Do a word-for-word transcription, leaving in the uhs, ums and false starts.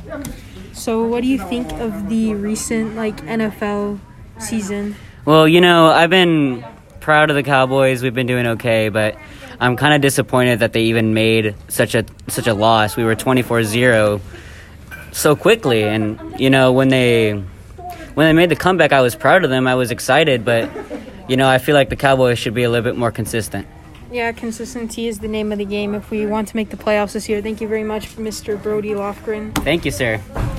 So what do you think of the recent like N F L season? Well, you know, I've been proud of the Cowboys. We've been doing okay, but I'm kind of disappointed that they even made such a such a loss. We were twenty-four zero so quickly, and you know, when they when they made the comeback, I was proud of them. I was excited, but you know, I feel like the Cowboys should be a little bit more consistent. Yeah, consistency is the name of the game if we want to make the playoffs this year. Thank you very much, Mister Brody Lofgren. Thank you, sir.